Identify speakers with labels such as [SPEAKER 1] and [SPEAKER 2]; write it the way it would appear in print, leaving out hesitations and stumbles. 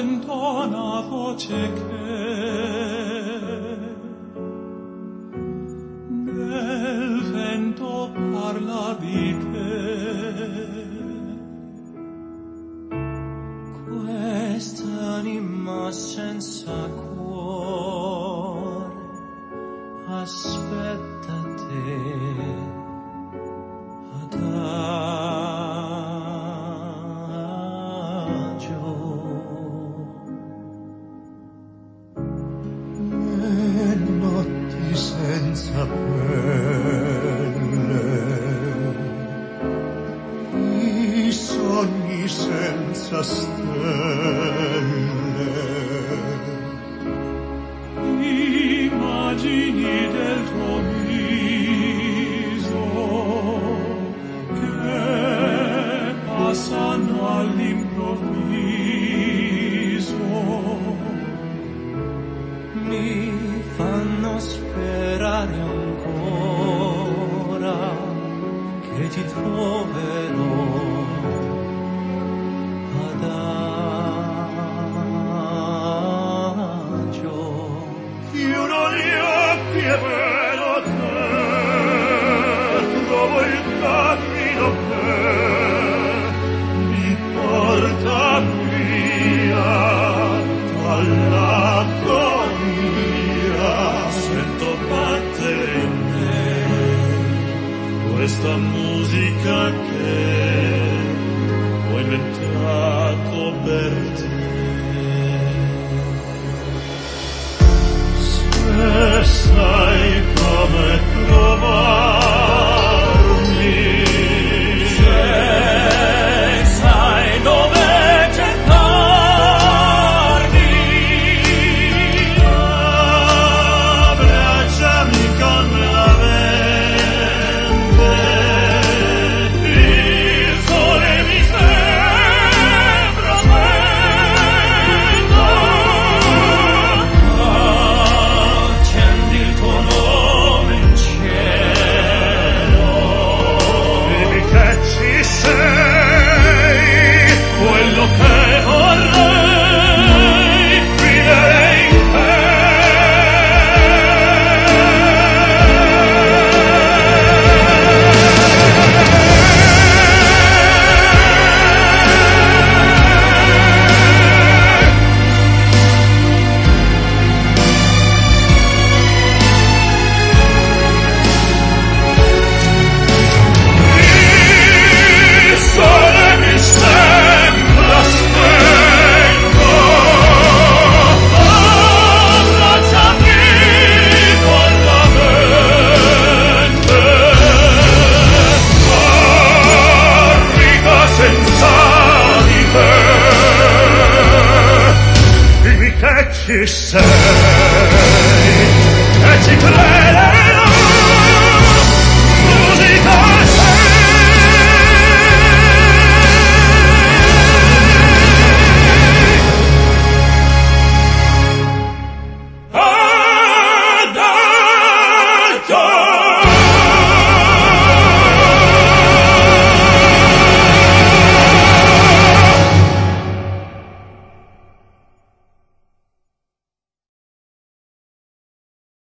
[SPEAKER 1] entona voce che nel vento parla di te. Quest'anima senza cuore aspetta te adagio. Le notti senza pelle, i sogni senza stelle, immagini del tuo viso che passano all'improvviso, mi fanno sperare ancora che ti troverò adagio. Chiudo gli occhi e vedo te, trovo il cammino che mi porta via dall'agonia. Sento battere in me questa musica che ho inventato per te. Se sai come trovarmi, se sai dove cercarmi, abbracciami con la mente, il sole mi sembra spento, accendi il tuo nome in cielo, dimmi che ci sei, quello che vorrei, vivere in te. Il sole mi sembra spento, abbracciami con la mente, arriva senza di te, dimmi che ci sei.